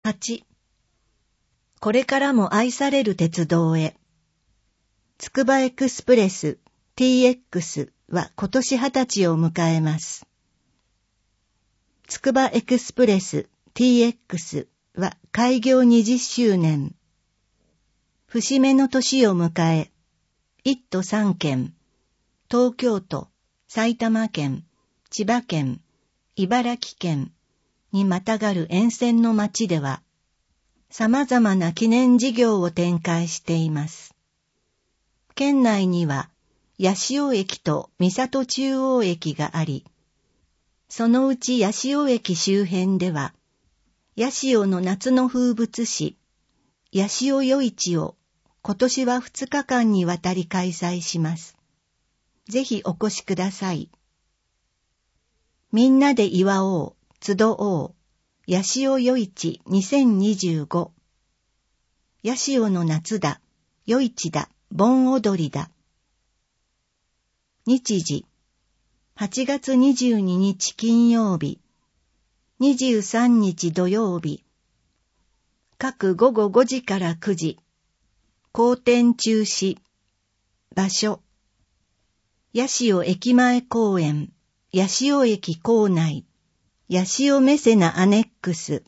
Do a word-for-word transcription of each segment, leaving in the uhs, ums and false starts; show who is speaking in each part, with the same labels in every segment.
Speaker 1: はち、これからも愛される鉄道へ。つくばエクスプレス ティーエックス は今年はたちを迎えます。つくばエクスプレス ティーエックス は開業にじゅっしゅうねん。節目の年を迎え、いっ都さんけん、東京都、埼玉県、千葉県、茨城県にまたがる沿線の町では、様々な記念事業を展開しています。県内には、八潮駅と三郷中央駅があり、そのうち八潮駅周辺では、八潮の夏の風物詩、八潮夜市を今年はふつかかんにわたり開催します。ぜひお越しください。みんなで祝おう、集おう、八潮夜市にせんにじゅうご。八潮の夏だ、夜市だ、盆踊りだ。日時、はちがつにじゅうににち金曜日、にじゅうさんにち土曜日、各午後ごじからくじ、公展中止、場所、八潮駅前公園、八潮駅構内、八潮メセナアネックス。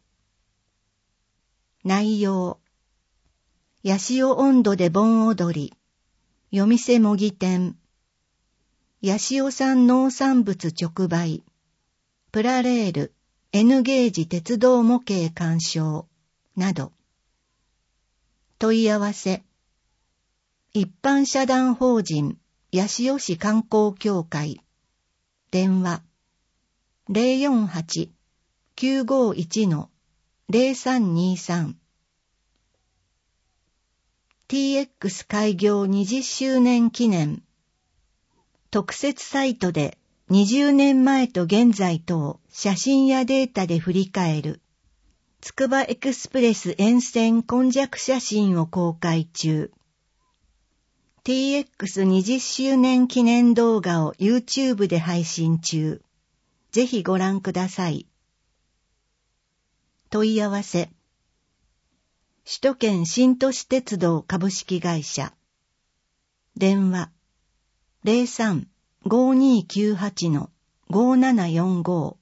Speaker 1: 内容、八潮音頭で盆踊り、夜店模擬店、八潮産農産物直売、プラレール、N ゲージ鉄道模型鑑賞、など。問い合わせ、一般社団法人、八潮市観光協会、電話、ゼロよんはち きゅうごいち ゼロさんにさん。ティーエックス 開業にじゅっしゅうねん記念。特設サイトでにじゅうねんまえと現在とを写真やデータで振り返る。つくばエクスプレス沿線今昔写真を公開中。ティーエックスにじゅっしゅうねん記念動画を YouTube で配信中。ぜひご覧ください。問い合わせ。首都圏新都市鉄道株式会社。電話。ゼロさん ごーにーきゅうはち ごーななよんごー。